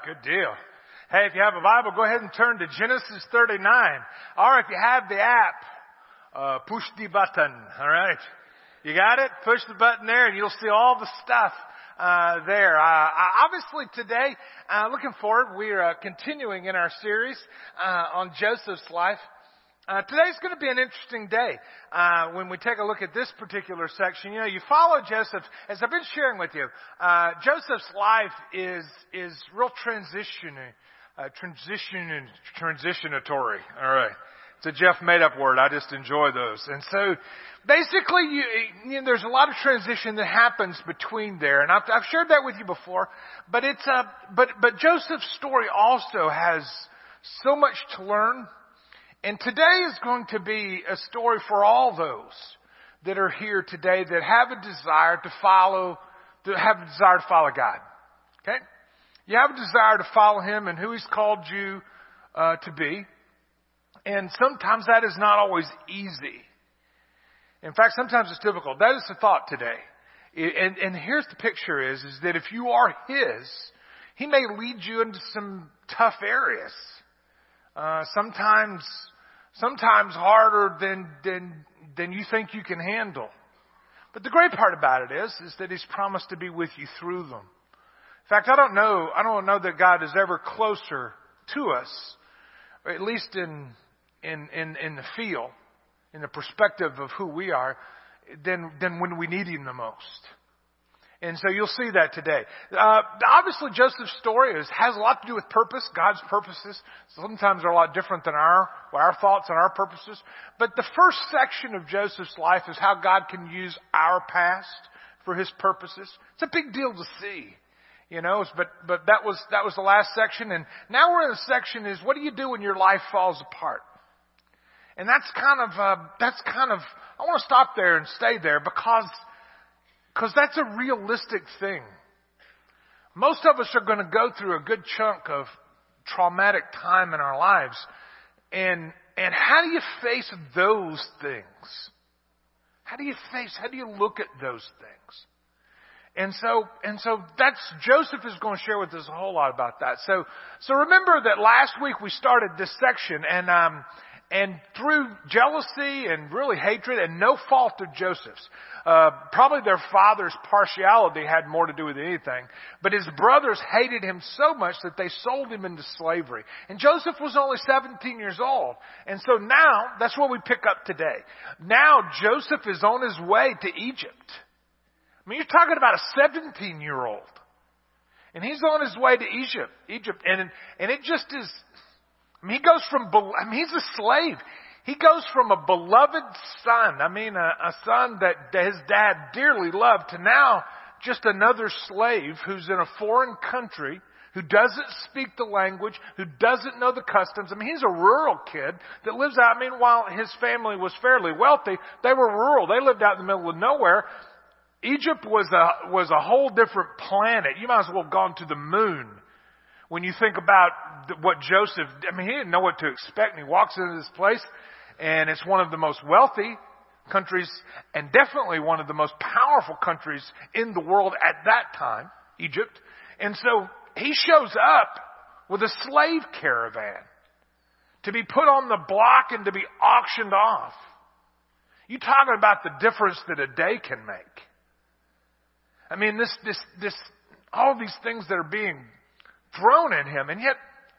Good deal. Hey, if you have a Bible, go ahead and turn to Genesis 39. Or if you have the app, push the button. All right. You got it? Push the button there and you'll see all the stuff there. Obviously today, looking forward, we're continuing in our series on Joseph's life. Today's going to be an interesting day when we take a look at this particular section. You know, you follow Joseph, as I've been sharing with you. Joseph's life is real transitionatory. All right, it's a Jeff made-up word. I just enjoy those. And so, basically, you know, there's a lot of transition that happens between there, and I've shared that with you before. But but Joseph's story also has so much to learn. And today is going to be a story for all those that are here today that have a desire to follow God. Okay? You have a desire to follow Him and who He's called you to be. And sometimes that is not always easy. In fact, sometimes it's difficult. That is the thought today. And here's the picture is that if you are His, He may lead you into some tough areas. Sometimes harder than you think you can handle. But the great part about it is that He's promised to be with you through them. In fact, I don't know that God is ever closer to us, or at least in the feel, in the perspective of who we are, than when we need Him the most. And so you'll see that today. Obviously, Joseph's story has a lot to do with purpose, God's purposes. Sometimes they're a lot different than our thoughts and our purposes. But the first section of Joseph's life is how God can use our past for His purposes. It's a big deal to see, you know. But that was the last section, and now we're in a section is what do you do when your life falls apart? And that's kind of I want to stop there and stay there because that's a realistic thing. Most of us are going to go through a good chunk of traumatic time in our lives. And how do you face those things? How do you look at those things? And so that's, Joseph is going to share with us a whole lot about that. So remember that last week we started this section and through jealousy and really hatred and no fault of Joseph's, probably their father's partiality had more to do with anything. But his brothers hated him so much that they sold him into slavery. And Joseph was only 17 years old. And so now, that's what we pick up today. Now Joseph is on his way to Egypt. I mean, you're talking about a 17-year-old. And he's on his way to Egypt. And it just is... I mean, he's a slave. He goes from a beloved son, a son that his dad dearly loved, to now just another slave who's in a foreign country, who doesn't speak the language, who doesn't know the customs. I mean, he's a rural kid that lives out, while his family was fairly wealthy, they were rural. They lived out in the middle of nowhere. Egypt was a whole different planet. You might as well have gone to the moon. When you think about what Joseph, he didn't know what to expect. And he walks into this place, and it's one of the most wealthy countries, and definitely one of the most powerful countries in the world at that time, Egypt. And so he shows up with a slave caravan to be put on the block and to be auctioned off. You talking about the difference that a day can make. I mean, this, all these things that are being thrown at him, and yet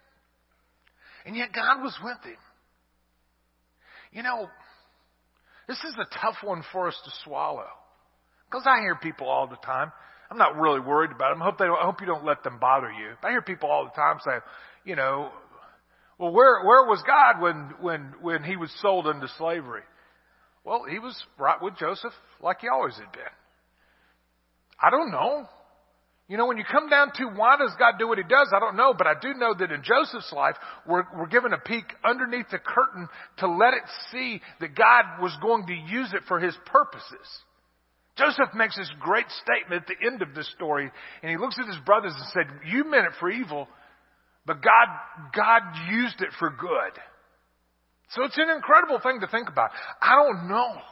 God was with him. You know, this is a tough one for us to swallow, because I hear people all the time. I'm not really worried about them. I hope you don't let them bother you. I hear people all the time say, you know, well, where was God when he was sold into slavery? Well, he was right with Joseph like he always had been. I don't know. You know, when you come down to why does God do what He does, I don't know. But I do know that in Joseph's life, we're given a peek underneath the curtain to let it see that God was going to use it for His purposes. Joseph makes this great statement at the end of this story. And he looks at his brothers and said, you meant it for evil, but God used it for good. So it's an incredible thing to think about. I don't know.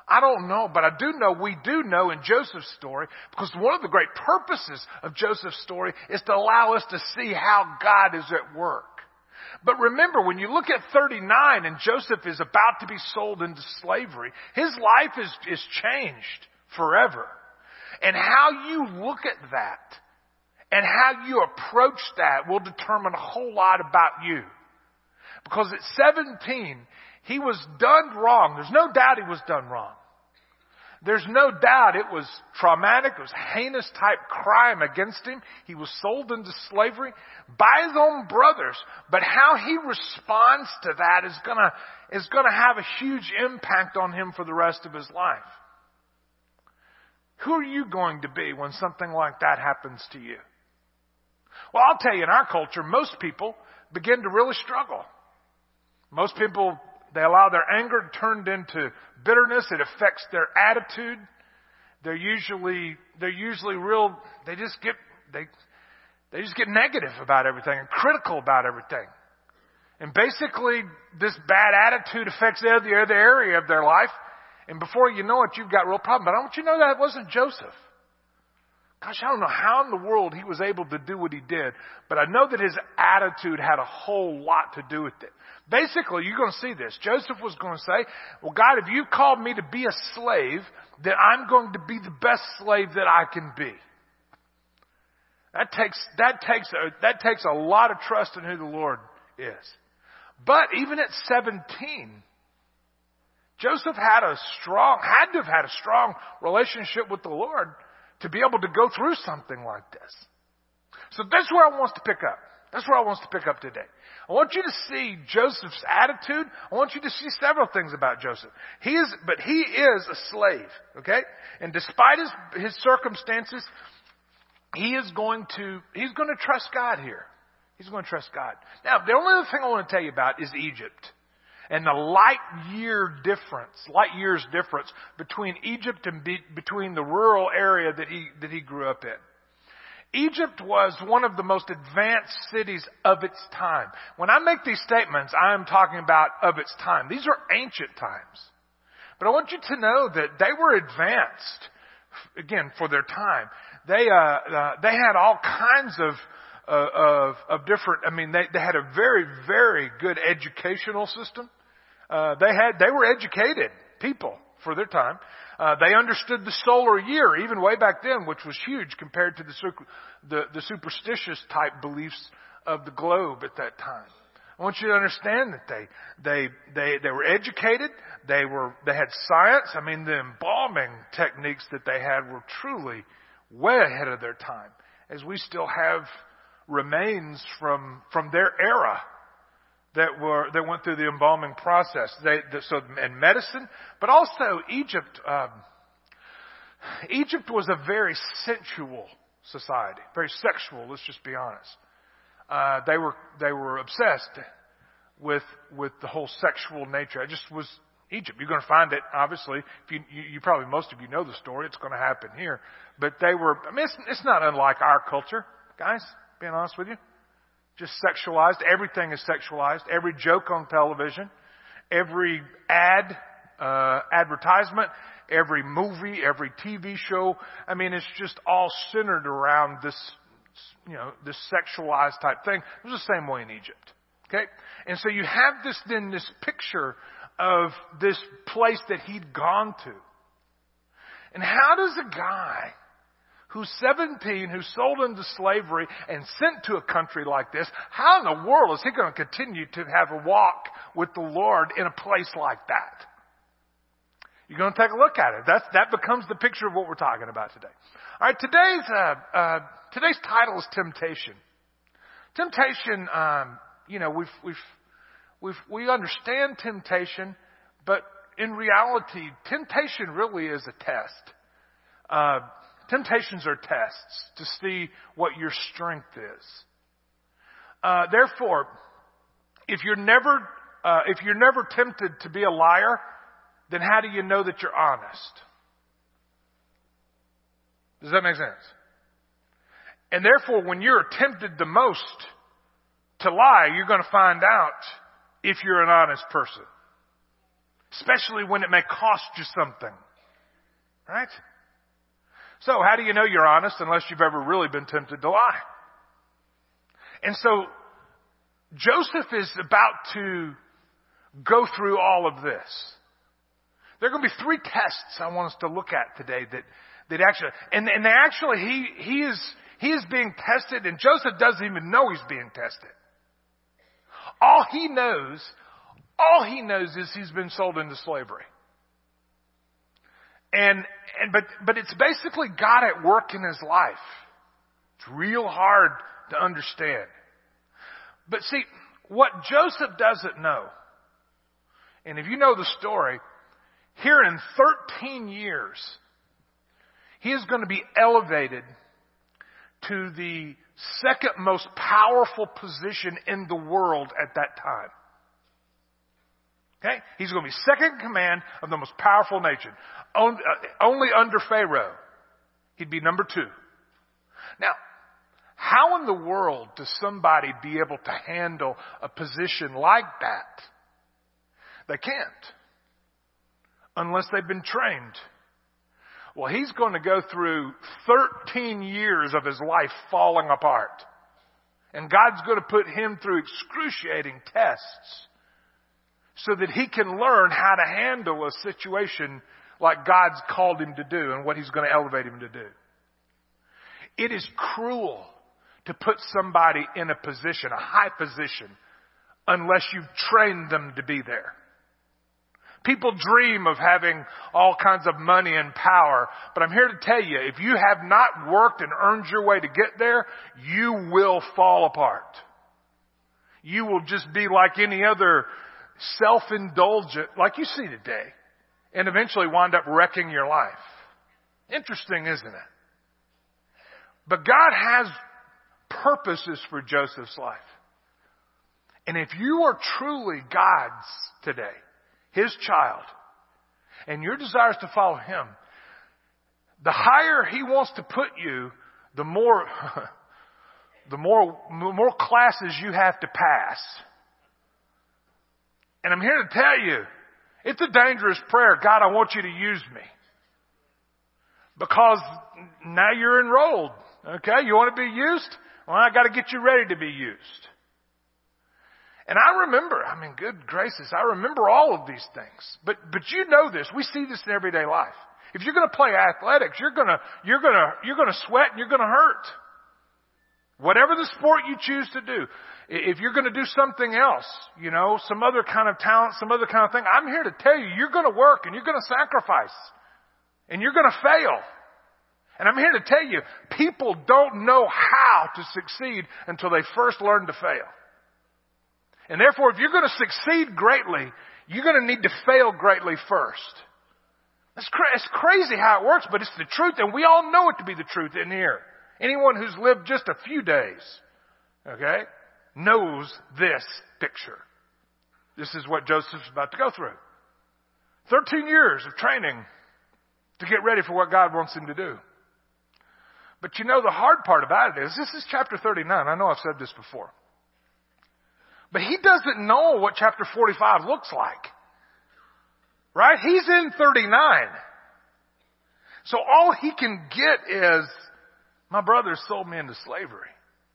I don't know, but I do know, we do know in Joseph's story, because one of the great purposes of Joseph's story is to allow us to see how God is at work. But remember, when you look at 39 and Joseph is about to be sold into slavery, his life is changed forever. And how you look at that and how you approach that will determine a whole lot about you. Because at 17, he was done wrong. There's no doubt he was done wrong. There's no doubt it was traumatic. It was heinous type crime against him. He was sold into slavery by his own brothers. But how he responds to that is gonna have a huge impact on him for the rest of his life. Who are you going to be when something like that happens to you? Well, I'll tell you, in our culture, most people begin to really struggle. Most people, they allow their anger turned into bitterness. It affects their attitude. They're usually real. They just get negative about everything and critical about everything. And basically, this bad attitude affects every other area of their life. And before you know it, you've got a real problem. But I want you to know that it wasn't Joseph. Gosh, I don't know how in the world he was able to do what he did, but I know that his attitude had a whole lot to do with it. Basically, you're going to see this. Joseph was going to say, well, God, if you've called me to be a slave, then I'm going to be the best slave that I can be. That takes a lot of trust in who the Lord is. But even at 17, Joseph had to have had a strong relationship with the Lord to be able to go through something like this. So that's where I want to pick up. That's where I want to pick up today. I want you to see Joseph's attitude. I want you to see several things about Joseph. He is a slave, okay? And despite his circumstances, he's going to trust God here. He's going to trust God. Now, the only other thing I want to tell you about is Egypt. And the light years difference between Egypt and between the rural area that he grew up in. Egypt was one of the most advanced cities of its time. When I make these statements, I am talking about of its time. These are ancient times. But I want you to know that they were advanced, again, for their time. They had all kinds of different, they had a very, very good educational system. They were educated people for their time. They understood the solar year, even way back then, which was huge compared to the superstitious type beliefs of the globe at that time. I want you to understand that they were educated. They had science. The embalming techniques that they had were truly way ahead of their time, as we still have remains from their era that went through the embalming process. And medicine, but also Egypt. Egypt was a very sensual society, very sexual. Let's just be honest. They were obsessed with the whole sexual nature. It just was Egypt. You're going to find it, obviously. If you probably, most of you know the story. It's going to happen here. But they were. It's not unlike our culture, guys. Being honest with you. Just sexualized. Everything is sexualized. Every joke on television, every advertisement, every movie, every TV show. It's just all centered around this sexualized type thing. It was the same way in Egypt. Okay? And so you have this picture of this place that he'd gone to. And how does a guy who's 17, who's sold into slavery and sent to a country like this, how in the world is he going to continue to have a walk with the Lord in a place like that? You're going to take a look at it. That becomes the picture of what we're talking about today. All right, today's title is temptation. Temptation, we understand temptation, but in reality, temptation really is a test. Temptations are tests to see what your strength is. Therefore, if you're never tempted to be a liar, then how do you know that you're honest? Does that make sense? And therefore, when you're tempted the most to lie, you're going to find out if you're an honest person. especially when it may cost you something. Right? So how do you know you're honest unless you've ever really been tempted to lie? And so Joseph is about to go through all of this. There are going to be 3 tests I want us to look at today that actually, and they actually, he is being tested, and Joseph doesn't even know he's being tested. All he knows is he's been sold into slavery. But it's basically God at work in his life. It's real hard to understand. But see, what Joseph doesn't know, and if you know the story, here in 13 years, he is going to be elevated to the second most powerful position in the world at that time. Okay? He's going to be second in command of the most powerful nation. Only under Pharaoh. He'd be number 2. Now, how in the world does somebody be able to handle a position like that? They can't. Unless they've been trained. Well, he's going to go through 13 years of his life falling apart. And God's going to put him through excruciating tests so that he can learn how to handle a situation like God's called him to do and what he's going to elevate him to do. It is cruel to put somebody in a position, a high position, unless you've trained them to be there. People dream of having all kinds of money and power, but I'm here to tell you, if you have not worked and earned your way to get there, you will fall apart. You will just be like any other self-indulgent, like you see today, and eventually wind up wrecking your life. Interesting, isn't it? But God has purposes for Joseph's life. And if you are truly God's today, His child, and your desire is to follow Him, the higher He wants to put you, the more classes you have to pass. And I'm here to tell you, it's a dangerous prayer. God, I want you to use me. Because now you're enrolled. Okay, you want to be used? Well, I got to get you ready to be used. And I remember, good gracious, I remember all of these things. But you know this. We see this in everyday life. If you're going to play athletics, you're going to sweat and you're going to hurt. Whatever the sport you choose to do. If you're going to do something else, some other kind of talent, some other kind of thing, I'm here to tell you, you're going to work and you're going to sacrifice. And you're going to fail. And I'm here to tell you, people don't know how to succeed until they first learn to fail. And therefore, if you're going to succeed greatly, you're going to need to fail greatly first. It's crazy how it works, but it's the truth, and we all know it to be the truth in here. Anyone who's lived just a few days, okay, knows this picture. This is what Joseph's about to go through. 13 years of training to get ready for what God wants him to do. But the hard part about it is, this is chapter 39. I know I've said this before. But he doesn't know what chapter 45 looks like. Right? He's in 39. So all he can get is, my brothers sold me into slavery.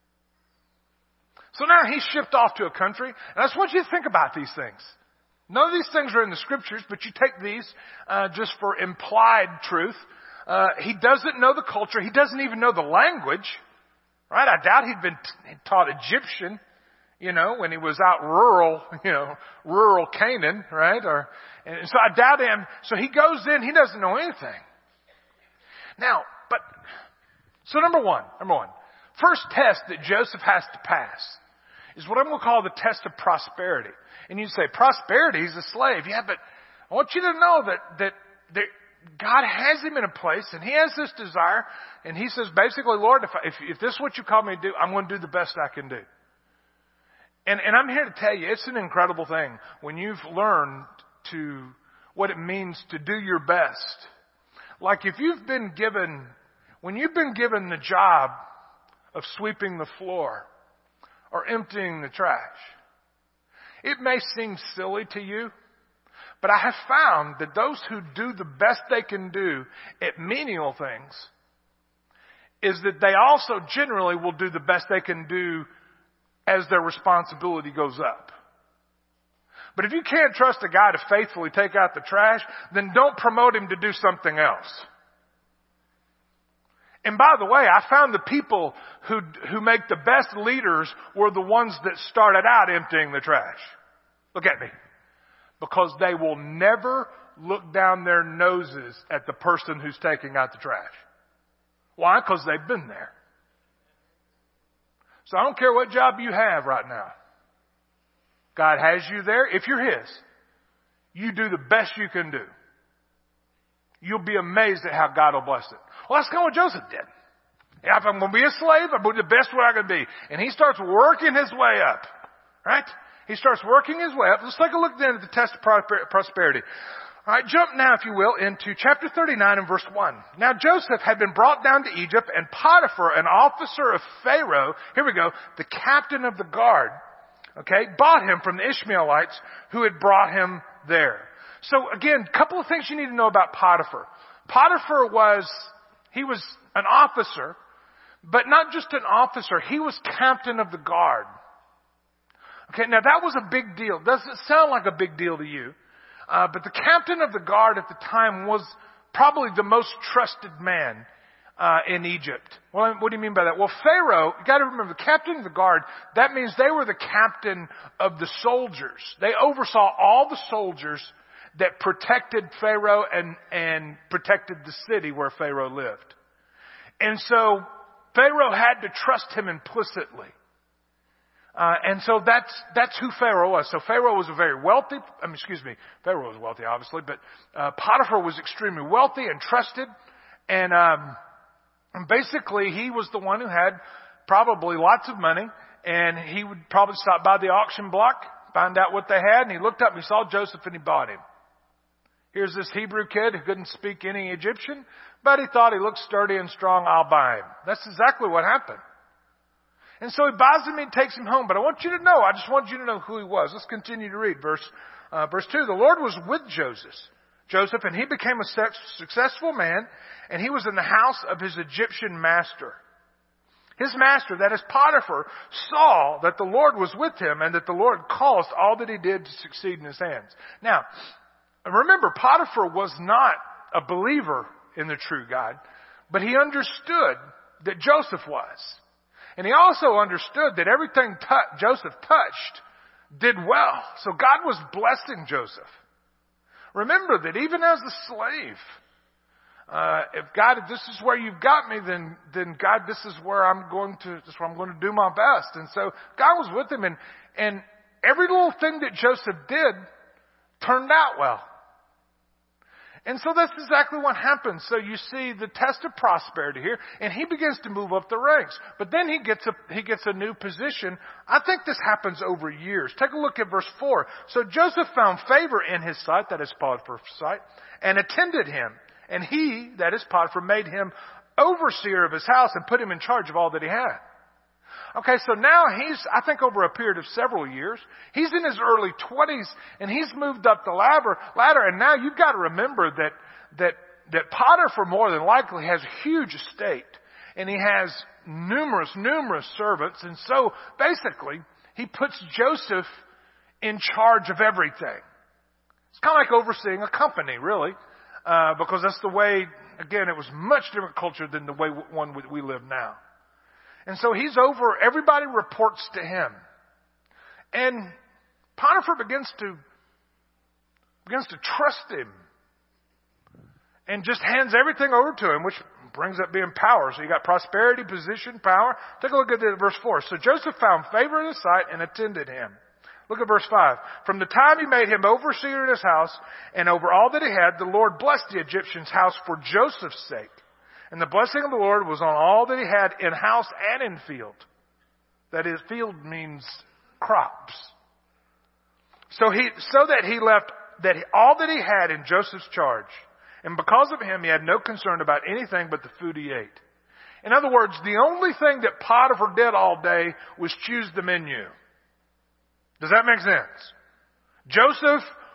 So now he's shipped off to a country. And I just want you to think about these things. None of these things are in the scriptures, but you take these just for implied truth. He doesn't know the culture. He doesn't even know the language. Right? I doubt he'd been taught Egyptian, when he was out rural Canaan, right? And so I doubt him. So he goes in, he doesn't know anything. Now, so number one, first test that Joseph has to pass is what I'm going to call the test of prosperity. And you say, prosperity, he's a slave. Yeah, but I want you to know that God has him in a place and he has this desire. And he says, basically, Lord, if this is what you call me to do, I'm going to do the best I can do. And I'm here to tell you, it's an incredible thing when you've learned what it means to do your best. Like when you've been given the job of sweeping the floor or emptying the trash, it may seem silly to you, But I have found that those who do the best they can do at menial things is that they also generally will do the best they can do as their responsibility goes up. But if you can't trust a guy to faithfully take out the trash, then don't promote him to do something else. And by the way, I found the people who make the best leaders were the ones that started out emptying the trash. Look at me. Because they will never look down their noses at the person who's taking out the trash. Why? Because they've been there. So I don't care what job you have right now. God has you there. If you're His, you do the best you can do. You'll be amazed at how God will bless it. Well, that's kind of what Joseph did. Yeah, if I'm going to be a slave, I'm going to do the best way I can be. And he starts working his way up. Right? He starts working his way up. Let's take a look then at the test of prosperity. All right, jump now, if you will, into chapter 39 and verse 1. Now Joseph had been brought down to Egypt, and Potiphar, an officer of Pharaoh, here we go, the captain of the guard, okay, bought him from the Ishmaelites who had brought him there. So again, a couple of things you need to know about Potiphar. Potiphar was an officer, but not just an officer, he was captain of the guard. Okay, now that was a big deal. Doesn't sound like a big deal to you. But the captain of the guard at the time was probably the most trusted man in Egypt. Well, what do you mean by that? Well, Pharaoh, you got to remember, the captain of the guard, that means they were the captain of the soldiers. They oversaw all the soldiers that protected Pharaoh and protected the city where Pharaoh lived. And so Pharaoh had to trust him implicitly. And so that's who Pharaoh was. So Pharaoh was a very wealthy, Pharaoh was wealthy obviously, but Potiphar was extremely wealthy and trusted. And basically he was the one who had probably lots of money, and he would probably stop by the auction block, find out what they had, and he looked up and he saw Joseph and he bought him. Here's this Hebrew kid who couldn't speak any Egyptian, but he thought he looked sturdy and strong, I'll buy him. That's exactly what happened. And so he buys him and takes him home. But I want you to know, I just want you to know who he was. Let's continue to read. Verse 2. The Lord was with Joseph, and he became a successful man, and he was in the house of his Egyptian master. His master, that is Potiphar, saw that the Lord was with him, and that the Lord caused all that he did to succeed in his hands. Now, remember, Potiphar was not a believer in the true God, but he understood that Joseph was. And he also understood that everything Joseph touched did well. So God was blessing Joseph. Remember that even as a slave, if God, if this is where you've got me, then God, this is where I'm going to do my best. And so God was with him, and every little thing that Joseph did turned out well. And so that's exactly what happens. So you see the test of prosperity here, and he begins to move up the ranks. But then he gets a new position. I think this happens over years. Take a look at verse 4. So Joseph found favor in his sight, that is Potiphar's sight, and attended him. And he, that is Potiphar, made him overseer of his house and put him in charge of all that he had. Okay, so now I think over a period of several years, he's in his early 20s, and he's moved up the ladder, and now you've got to remember that Potiphar more than likely has a huge estate, and he has numerous servants, and so basically, he puts Joseph in charge of everything. It's kind of like overseeing a company, really, because that's the way, again, it was much different culture than the way we live now. And so he's over, everybody reports to him. And Potiphar begins to trust him. And just hands everything over to him, which brings up being power. So you got prosperity, position, power. Take a look at verse 4. So Joseph found favor in his sight and attended him. Look at verse 5. From the time he made him overseer in his house and over all that he had, the Lord blessed the Egyptian's house for Joseph's sake. And the blessing of the Lord was on all that he had in house and in field. That is, field means crops. So that he left all that he had in Joseph's charge. And because of him, he had no concern about anything but the food he ate. In other words, the only thing that Potiphar did all day was choose the menu. Does that make sense? Joseph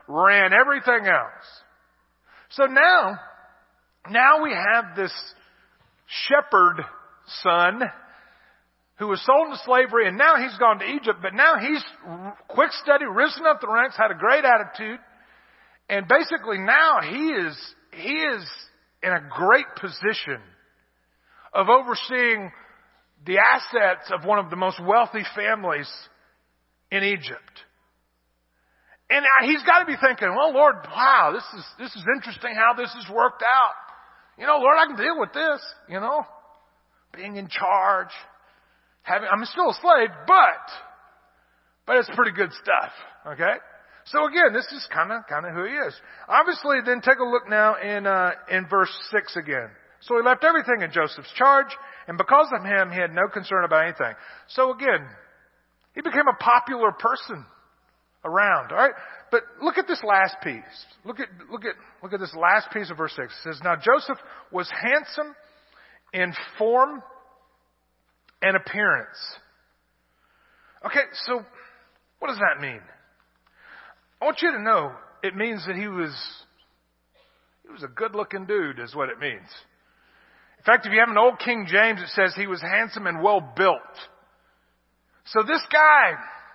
ran everything else. So now we have this shepherd son who was sold into slavery, and now he's gone to Egypt, but now he's quick study, risen up the ranks, had a great attitude, and basically now he is in a great position of overseeing the assets of one of the most wealthy families in Egypt. And he's got to be thinking, well, Lord, wow, this is interesting how this has worked out. Lord, I can deal with this, being in charge. I'm still a slave, but it's pretty good stuff. Okay? So again, this is kind of who he is. Obviously, then take a look now in verse 6 again. So he left everything in Joseph's charge, and because of him, he had no concern about anything. So again, he became a popular person around. All right? But look at this last piece. Look at this last piece of verse 6. It says, now Joseph was handsome in form and appearance. Okay, so what does that mean? I want you to know it means that he was a good-looking dude is what it means. In fact, if you have an old King James, it says he was handsome and well-built. So this guy,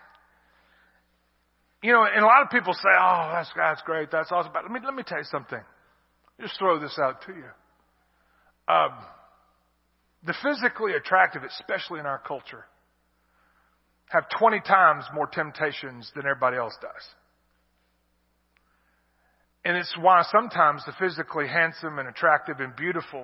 and a lot of people say, oh, that's great, that's awesome. But let me tell you something. Just throw this out to you. The physically attractive, especially in our culture, have 20 times more temptations than everybody else does. And it's why sometimes the physically handsome and attractive and beautiful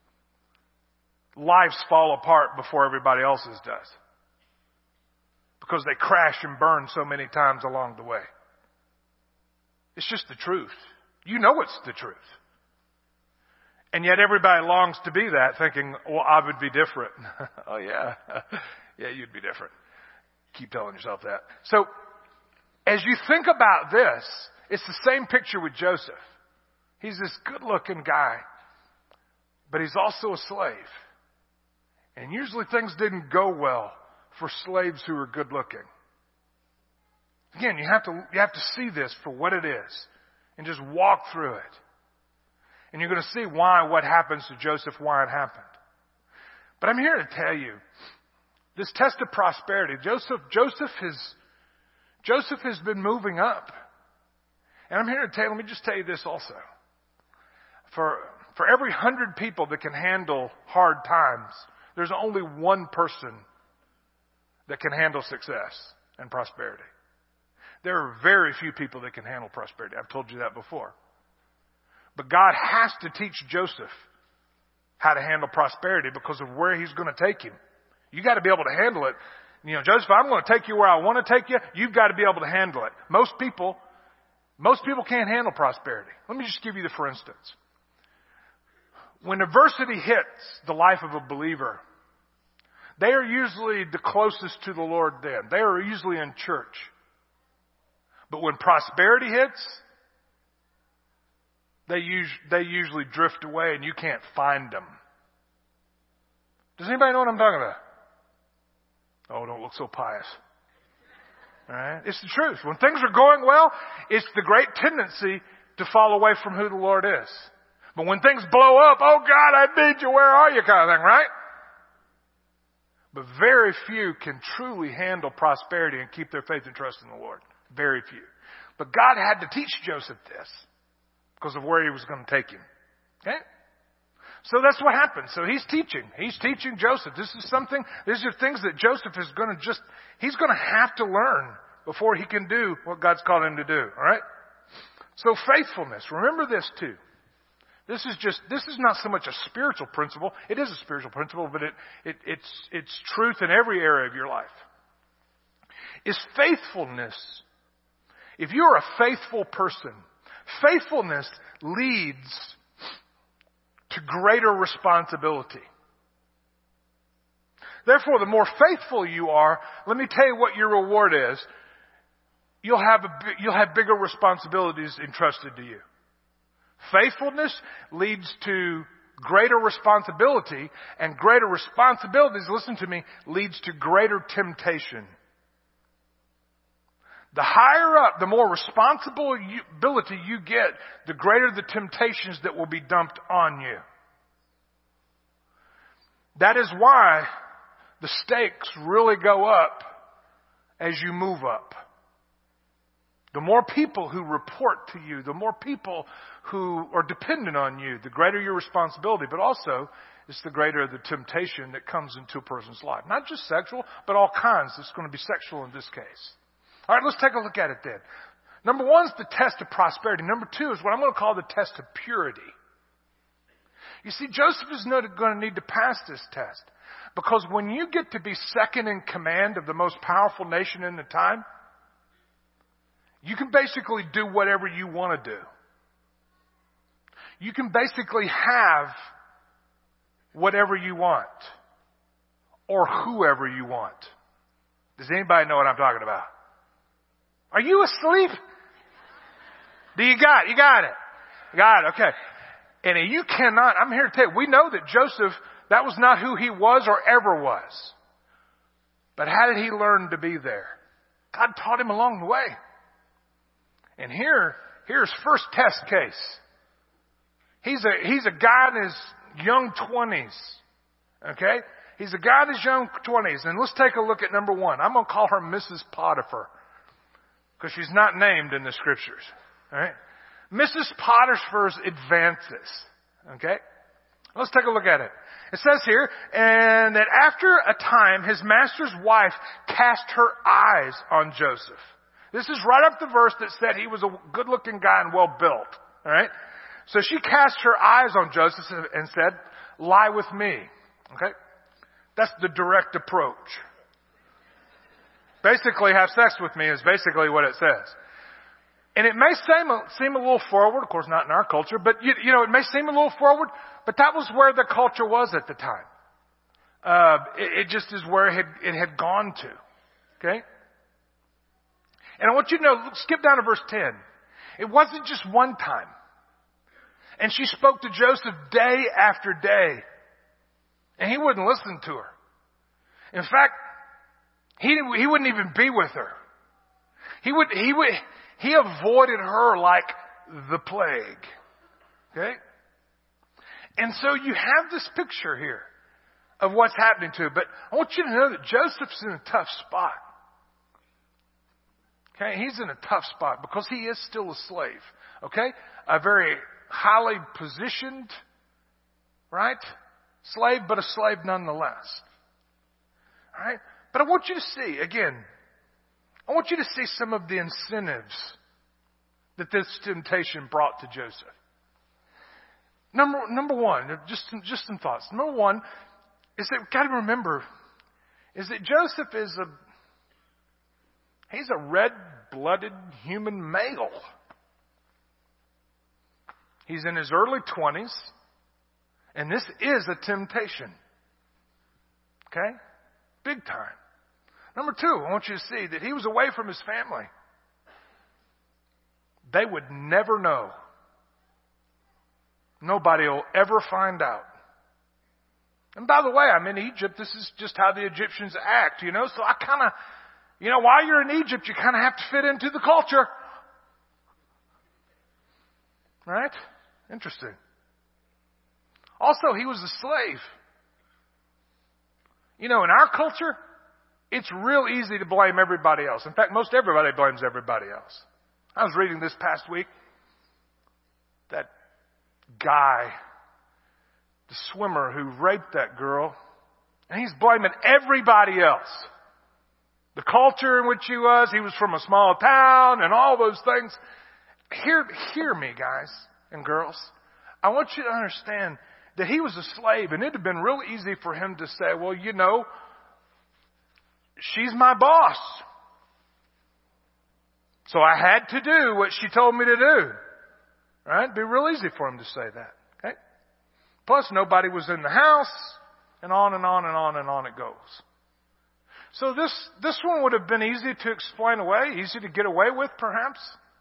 lives fall apart before everybody else's does. Because they crash and burn so many times along the way. It's just the truth. You know it's the truth. And yet everybody longs to be that, thinking, well, I would be different. Oh, yeah. Yeah, you'd be different. Keep telling yourself that. So, as you think about this, it's the same picture with Joseph. He's this good-looking guy, but he's also a slave. And usually things didn't go well for slaves who are good-looking. Again, you have to see this for what it is and just walk through it. And you're going to see what happens to Joseph, why it happened. But I'm here to tell you, this test of prosperity, Joseph has been moving up. And I'm here to tell you, let me just tell you this also. For every 100 people that can handle hard times, there's only one person that can handle success and prosperity. There are very few people that can handle prosperity. I've told you that before. But God has to teach Joseph how to handle prosperity because of where he's going to take him. You got to be able to handle it. Joseph, I'm going to take you where I want to take you. You've got to be able to handle it. Most people can't handle prosperity. Let me just give you for instance. When adversity hits the life of a believer, they are usually the closest to the Lord then. They are usually in church. But when prosperity hits, they usually drift away and you can't find them. Does anybody know what I'm talking about? Oh, don't look so pious. All right? It's the truth. When things are going well, it's the great tendency to fall away from who the Lord is. But when things blow up, oh God, I need you, where are you kind of thing, right? But very few can truly handle prosperity and keep their faith and trust in the Lord. Very few. But God had to teach Joseph this because of where he was going to take him. Okay? So that's what happened. So he's teaching Joseph. These are things that Joseph is going to he's going to have to learn before he can do what God's called him to do. All right? So faithfulness. Remember this too. This is not so much a spiritual principle. It is a spiritual principle, but it's truth in every area of your life. Is faithfulness. If you're a faithful person, faithfulness leads to greater responsibility. Therefore, the more faithful you are, let me tell you what your reward is. You'll have bigger responsibilities entrusted to you. Faithfulness leads to greater responsibility, and greater responsibilities, listen to me, leads to greater temptation. The higher up, the more responsibility you get, the greater the temptations that will be dumped on you. That is why the stakes really go up as you move up. The more people who report to you, the more people who are dependent on you, the greater your responsibility, but also it's the greater the temptation that comes into a person's life. Not just sexual, but all kinds. It's going to be sexual in this case. All right, let's take a look at it then. Number one is the test of prosperity. Number two is what I'm going to call the test of purity. You see, Joseph is not going to need to pass this test, because when you get to be second in command of the most powerful nation in the time, you can basically do whatever you want to do. You can basically have whatever you want or whoever you want. Does anybody know what I'm talking about? Are you asleep? You got it. You got it. Okay. And you cannot, I'm here to tell you, we know that Joseph, that was not who he was or ever was. But how did he learn to be there? God taught him along the way. And here's first test case. He's a guy in his young 20s. Okay? He's a guy in his young 20s. And let's take a look at number one. I'm going to call her Mrs. Potiphar, because she's not named in the scriptures. All right? Mrs. Potiphar's advances. Okay? Let's take a look at it. It says here, and that after a time, his master's wife cast her eyes on Joseph. This is right up the verse that said he was a good-looking guy and well-built. All right? So she cast her eyes on Joseph and said, lie with me. Okay? That's the direct approach. Basically, have sex with me is basically what it says. And it may seem a little forward, of course not in our culture, but you know, it may seem a little forward, but that was where the culture was at the time. It just is where it had gone to. Okay? And I want you to know, skip down to verse 10. It wasn't just one time. And she spoke to Joseph day after day. And he wouldn't listen to her. In fact, he wouldn't even be with her. He avoided her like the plague. Okay? And so you have this picture here of what's happening to her. But I want you to know that Joseph's in a tough spot. Okay? He's in a tough spot because he is still a slave. Okay? A very highly positioned, right? Slave, but a slave nonetheless. All right? But I want you to see, again, I want you to see some of the incentives that this temptation brought to Joseph. Number one, just some thoughts. Number one is that we've got to remember is that Joseph he's a red-blooded human male. He's in his early 20s, and this is a temptation. Okay? Big time. Number two, I want you to see that he was away from his family. They would never know. Nobody will ever find out. And by the way, I'm in Egypt. This is just how the Egyptians act, you know. So I kind of, while you're in Egypt, you kind of have to fit into the culture. Right? Interesting. Also, he was a slave. In our culture, it's real easy to blame everybody else. In fact, most everybody blames everybody else. I was reading this past week. That guy, the swimmer who raped that girl, and he's blaming everybody else. The culture in which he was from a small town and all those things. Hear me, guys and girls. I want you to understand that he was a slave, and it had been real easy for him to say, well, she's my boss. So I had to do what she told me to do. Right? It'd be real easy for him to say that. Okay? Plus, nobody was in the house, and on and on and on and on it goes. So this one would have been easy to explain away, easy to get away with, perhaps.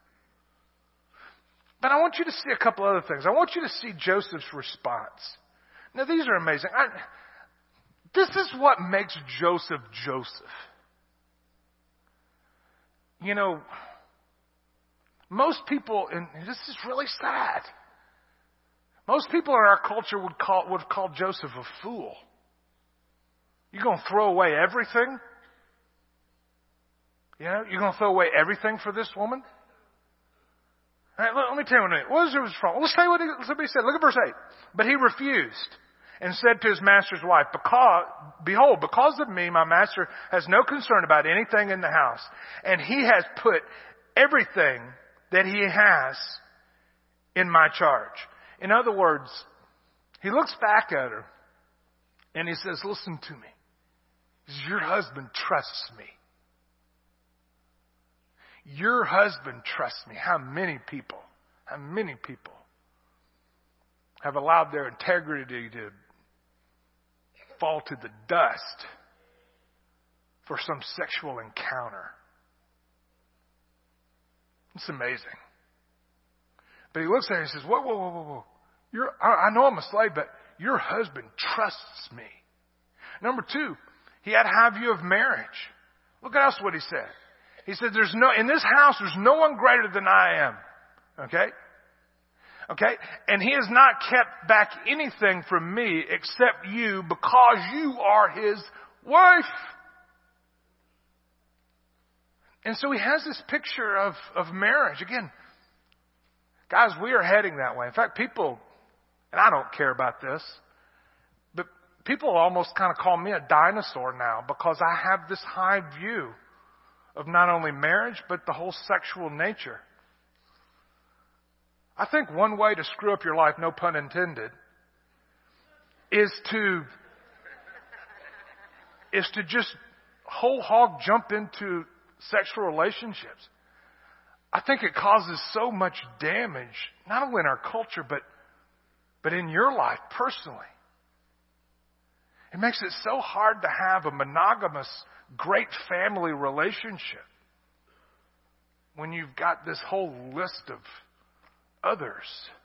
But I want you to see a couple other things. I want you to see Joseph's response. Now, these are amazing. This is what makes Joseph Joseph. you know, most people, and this is really sad, most people in our culture would have called Joseph a fool. You're going to throw away everything? You know, you're going to throw away everything for this woman? All right, let me tell you what it was from. Let's tell you what somebody said. Look at verse 8. But he refused and said to his master's wife, Behold, because of me, my master has no concern about anything in the house, and he has put everything that he has in my charge. In other words, he looks back at her and he says, listen to me. He says, your husband trusts me. Your husband trusts me. How many people have allowed their integrity to fall to the dust for some sexual encounter? It's amazing. But he looks at her and says, whoa. I know I'm a slave, but your husband trusts me. Number 2, he had a high view of marriage. Look at else what he said. He said, in this house, there's no one greater than I am. Okay? And he has not kept back anything from me except you, because you are his wife. And so he has this picture of marriage. Again, guys, we are heading that way. In fact, people, and I don't care about this, but people almost kind of call me a dinosaur now because I have this high view of not only marriage, but the whole sexual nature. I think one way to screw up your life, no pun intended, is to just whole hog jump into sexual relationships. I think it causes so much damage, not only in our culture, but in your life personally. It makes it so hard to have a monogamous, great family relationship when you've got this whole list of others.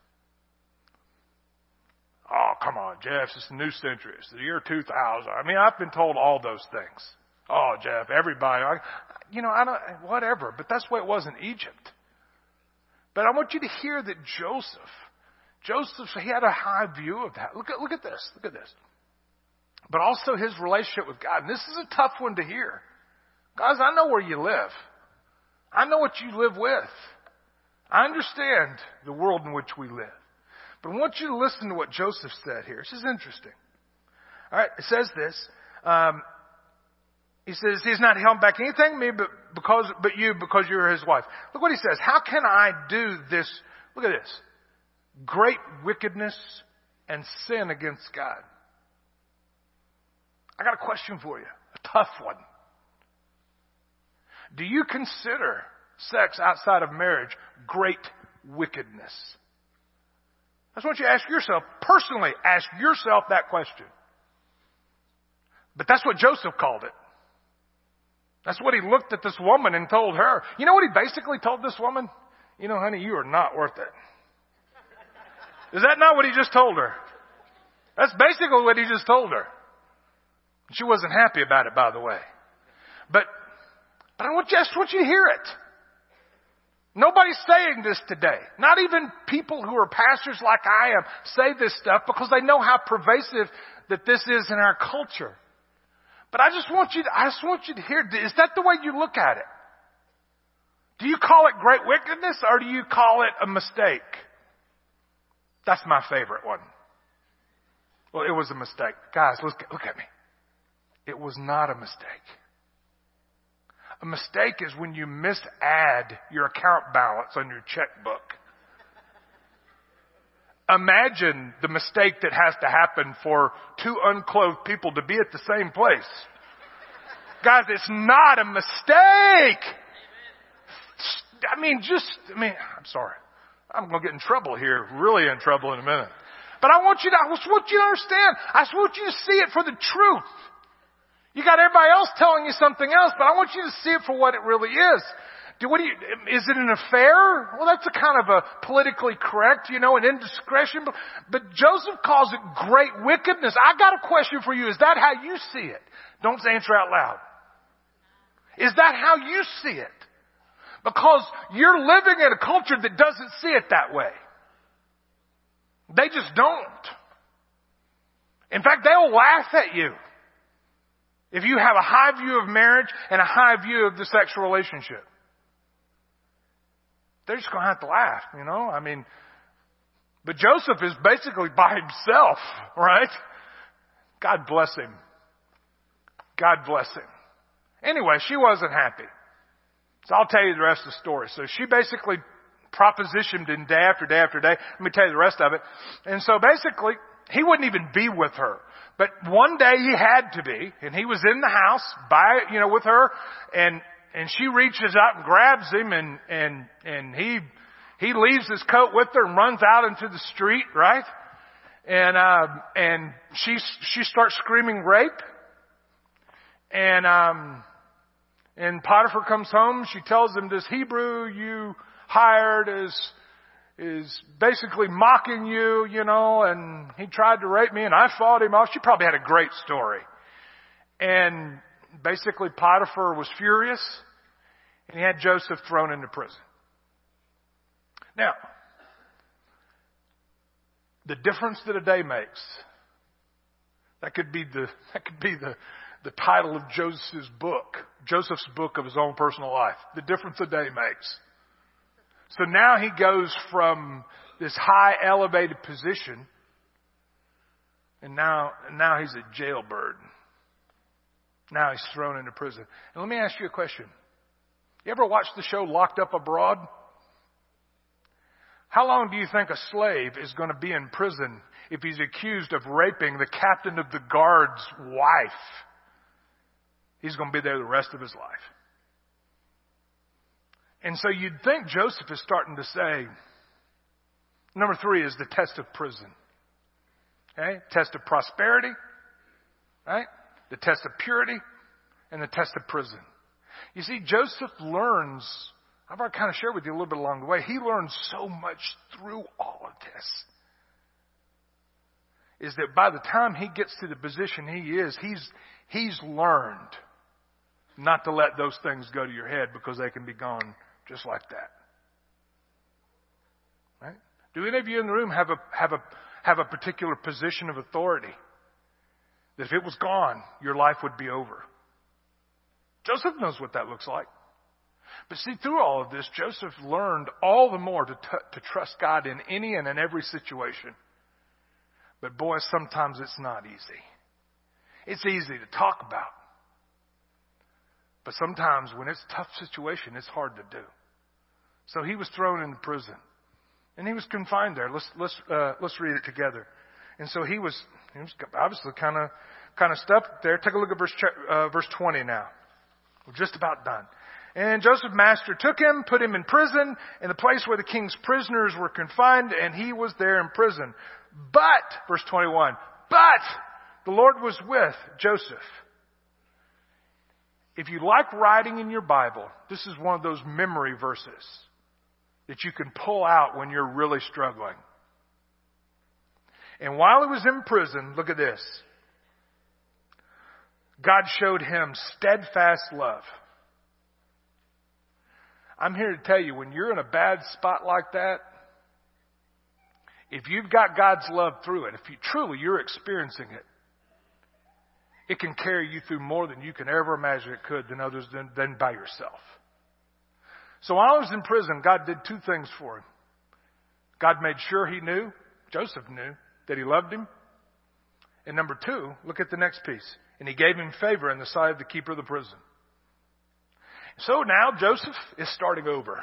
Oh, come on, Jeff, it's the new century. It's the year 2000. I mean, I've been told all those things. Oh, Jeff, everybody, whatever. But that's the way it was in Egypt. But I want you to hear that Joseph, he had a high view of that. Look at this. But also his relationship with God. And this is a tough one to hear. Guys, I know where you live. I know what you live with. I understand the world in which we live. But I want you to listen to what Joseph said here. This is interesting. All right, it says this. He says, he's not held back anything from me but you, because you're his wife. Look what he says. How can I do this? Look at this. Great wickedness and sin against God. I got a question for you. A tough one. Do you consider sex outside of marriage great wickedness? I just want you to ask yourself, personally ask yourself that question. But that's what Joseph called it. That's what he looked at this woman and told her. You know what he basically told this woman? You know, honey, you are not worth it. Is that not what he just told her? That's basically what he just told her. She wasn't happy about it, by the way. But I just want you to hear it. Nobody's saying this today. Not even people who are pastors like I am say this stuff because they know how pervasive that this is in our culture. But I just want you to hear, is that the way you look at it? Do you call it great wickedness or do you call it a mistake? That's my favorite one. Well, it was a mistake. Guys, look at me. It was not a mistake. A mistake is when you misadd your account balance on your checkbook. Imagine the mistake that has to happen for two unclothed people to be at the same place. Guys, it's not a mistake. I'm sorry. I'm going to get in trouble here, really in trouble in a minute. But I want you to understand. I just want you to see it for the truth. You got everybody else telling you something else, but I want you to see it for what it really is. Is it an affair? Well, that's a kind of a politically correct, an indiscretion. But Joseph calls it great wickedness. I got a question for you. Is that how you see it? Don't answer out loud. Is that how you see it? Because you're living in a culture that doesn't see it that way. They just don't. In fact, they'll laugh at you if you have a high view of marriage and a high view of the sexual relationship. They're just going to have to laugh, I mean, but Joseph is basically by himself, right? God bless him. God bless him. Anyway, she wasn't happy. So I'll tell you the rest of the story. So she basically propositioned him day after day after day. Let me tell you the rest of it. And so basically, he wouldn't even be with her. But one day he had to be, and he was in the house with her, and she reaches out and grabs him, and he leaves his coat with her and runs out into the street, right? And she starts screaming rape. And Potiphar comes home. She tells him, this Hebrew you hired is basically mocking you, and he tried to rape me and I fought him off. She probably had a great story. And basically Potiphar was furious and he had Joseph thrown into prison. Now, the difference that a day makes, that could be the title of Joseph's book of his own personal life. The difference a day makes. So now he goes from this high elevated position, and now he's a jailbird. Now he's thrown into prison. And let me ask you a question. You ever watch the show Locked Up Abroad? How long do you think a slave is going to be in prison if he's accused of raping the captain of the guard's wife? He's going to be there the rest of his life. And so you'd think Joseph is starting to say, number 3 is the test of prison. Okay? Test of prosperity, right? The test of purity, and the test of prison. You see, Joseph learns, I've already kind of shared with you a little bit along the way, he learns so much through all of this. Is that by the time he gets to the position he is, he's learned not to let those things go to your head because they can be gone just like that. Right? Do any of you in the room have a particular position of authority that if it was gone, your life would be over? Joseph knows what that looks like. But see, through all of this, Joseph learned all the more to trust God in any and in every situation. But boy, sometimes it's not easy. It's easy to talk about. But sometimes when it's a tough situation, it's hard to do. So he was thrown into prison. And he was confined there. Let's read it together. And so he was obviously kind of stuck there. Take a look at verse 20 now. We're just about done. And Joseph's master took him, put him in prison, in the place where the king's prisoners were confined, and he was there in prison. But, verse 21, but the Lord was with Joseph. If you like writing in your Bible, this is one of those memory verses that you can pull out when you're really struggling. And while he was in prison, look at this. God showed him steadfast love. I'm here to tell you, when you're in a bad spot like that, if you've got God's love through it, if you're experiencing it, it can carry you through more than you can ever imagine it could than by yourself. So while I was in prison, God did 2 things for him. God made sure Joseph knew, that he loved him. And number 2, look at the next piece. And he gave him favor in the sight of the keeper of the prison. So now Joseph is starting over.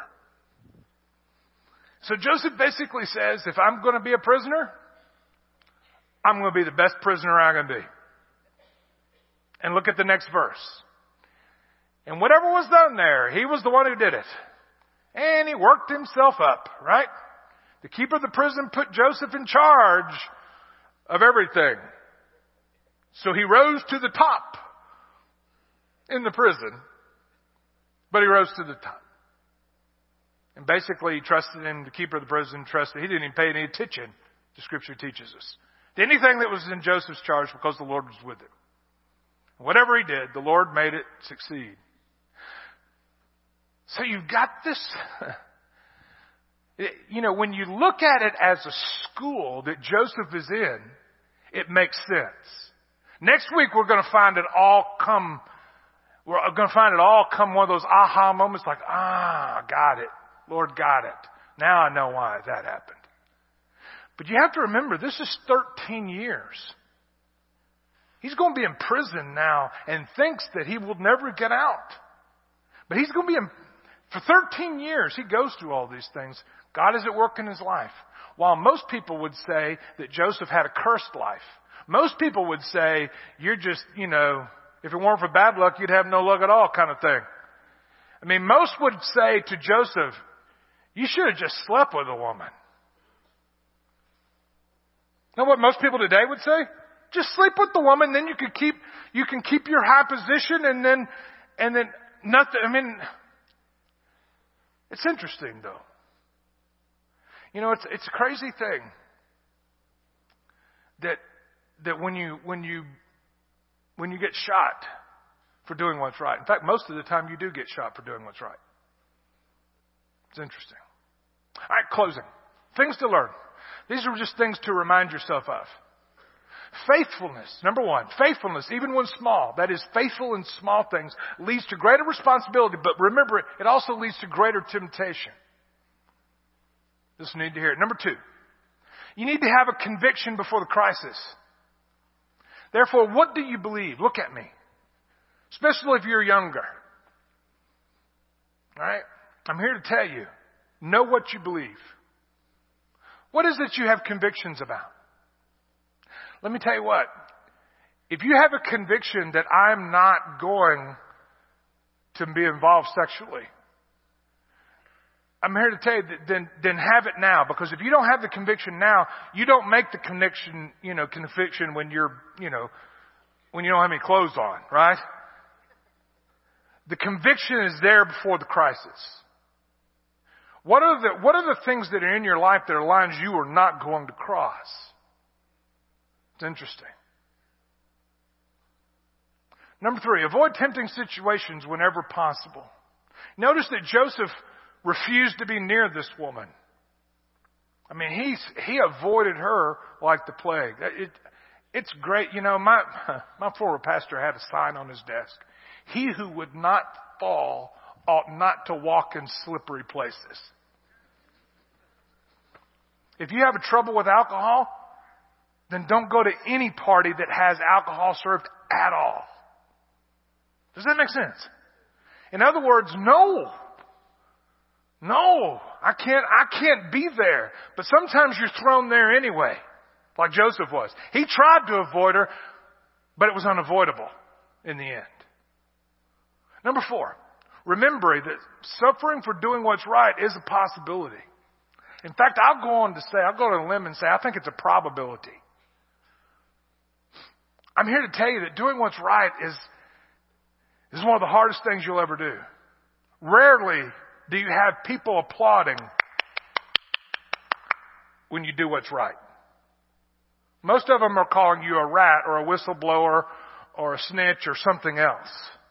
So Joseph basically says, if I'm going to be a prisoner, I'm going to be the best prisoner I can be. And look at the next verse. And whatever was done there, he was the one who did it. And he worked himself up, right? The keeper of the prison put Joseph in charge of everything. So he rose to the top in the prison, but he rose to the top. And basically he trusted him, the keeper of the prison trusted. He didn't even pay any attention, the scripture teaches us, to anything that was in Joseph's charge because the Lord was with him. Whatever he did, the Lord made it succeed. So you've got this, when you look at it as a school that Joseph is in, it makes sense. Next week we're going to find it all come one of those aha moments like, got it. Lord got it. Now I know why that happened. But you have to remember, this is 13 years. He's going to be in prison now and thinks that he will never get out. But he's going to be for 13 years, he goes through all these things. God is at work in his life. While most people would say that Joseph had a cursed life. Most people would say, you're just, if it weren't for bad luck, you'd have no luck at all kind of thing. I mean, most would say to Joseph, you should have just slept with a woman. You know what most people today would say? Just sleep with the woman, then you can keep your high position and then nothing. I mean, it's interesting though. It's a crazy thing that when you get shot for doing what's right. In fact, most of the time you do get shot for doing what's right. It's interesting. All right, closing. Things to learn. These are just things to remind yourself of. Faithfulness, number one. Faithfulness, even when small, that is faithful in small things, leads to greater responsibility. But remember, it also leads to greater temptation. This you need to hear it. Number two, you need to have a conviction before the crisis. Therefore, what do you believe? Look at me. Especially if you're younger. All right? I'm here to tell you, know what you believe. What is it you have convictions about? Let me tell you what. If you have a conviction that I'm not going to be involved sexually, I'm here to tell you that then have it now. Because if you don't have the conviction now, you don't make the conviction when you're, when you don't have any clothes on, right? The conviction is there before the crisis. What are the things that are in your life that are lines you are not going to cross? It's interesting. Number three, avoid tempting situations whenever possible. Notice that Joseph refused to be near this woman. I mean, he avoided her like the plague. It's great. My former pastor had a sign on his desk. He who would not fall ought not to walk in slippery places. If you have a trouble with alcohol, then don't go to any party that has alcohol served at all. Does that make sense? In other words, no, I can't be there. But sometimes you're thrown there anyway, like Joseph was. He tried to avoid her, but it was unavoidable in the end. Number four, remember that suffering for doing what's right is a possibility. In fact, I'll go on a limb and say, I think it's a probability. I'm here to tell you that doing what's right is one of the hardest things you'll ever do. Rarely do you have people applauding when you do what's right. Most of them are calling you a rat or a whistleblower or a snitch or something else.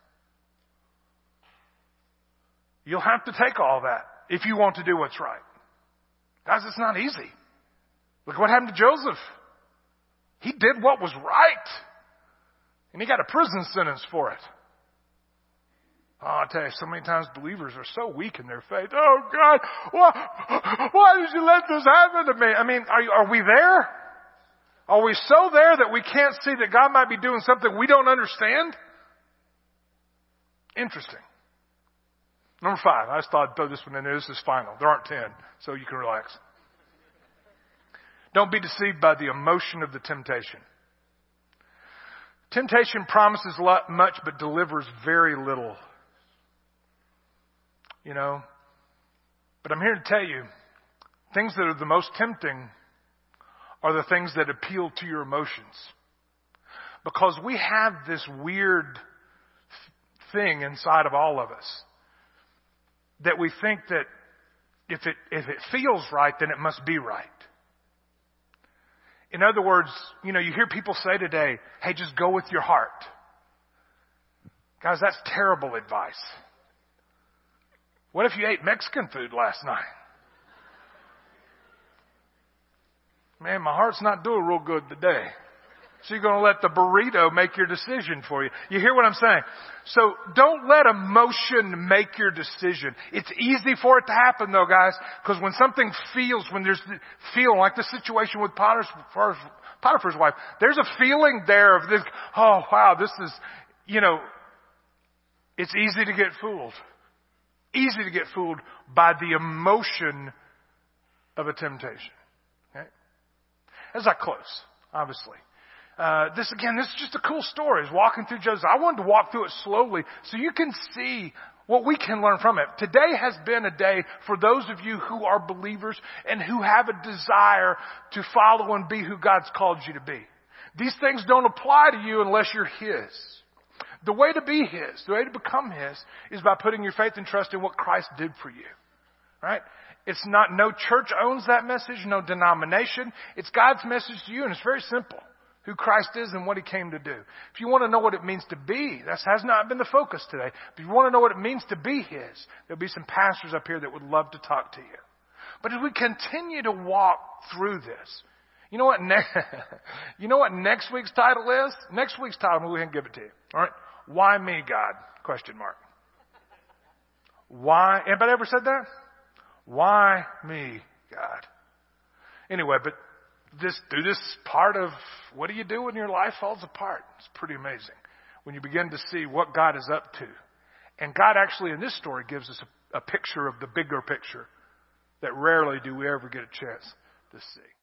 You'll have to take all that if you want to do what's right. Guys, it's not easy. Look what happened to Joseph. He did what was right. And he got a prison sentence for it. Oh, I tell you, so many times believers are so weak in their faith. Oh God, why did you let this happen to me? I mean, are we there? Are we so there that we can't see that God might be doing something we don't understand? Interesting. Number 5. I just thought I'd throw this one in there. This is final. There aren't 10, so you can relax. Don't be deceived by the emotion of the temptation. Temptation promises much but delivers very little. But I'm here to tell you, things that are the most tempting are the things that appeal to your emotions. Because we have this weird thing inside of all of us that we think that if it feels right, then it must be right. In other words, you hear people say today, hey, just go with your heart. Guys, that's terrible advice. What if you ate Mexican food last night? Man, my heart's not doing real good today. So you're going to let the burrito make your decision for you. You hear what I'm saying? So don't let emotion make your decision. It's easy for it to happen though, guys, because when something feels, when there's feeling like the situation with Potiphar's wife, there's a feeling there of this, oh wow, this is, it's easy to get fooled. Easy to get fooled by the emotion of a temptation. Okay? As I close, obviously. This is just a cool story. It's walking through Joseph. I wanted to walk through it slowly so you can see what we can learn from it. Today has been a day for those of you who are believers and who have a desire to follow and be who God's called you to be. These things don't apply to you unless you're His. The way to be His, the way to become His, is by putting your faith and trust in what Christ did for you. Right? It's not, no church owns that message, no denomination. It's God's message to you, and it's very simple. Who Christ is and what He came to do. If you want to know what it means to be, that has not been the focus today. If you want to know what it means to be His, there'll be some pastors up here that would love to talk to you. But as we continue to walk through this, you know what next week's title is? Next week's title, we're going to give it to you. All right? Why me, God? Question mark. Why? Anybody ever said that? Why me, God? Anyway, but through this part of what do you do when your life falls apart? It's pretty amazing when you begin to see what God is up to. And God actually in this story gives us a picture of the bigger picture that rarely do we ever get a chance to see.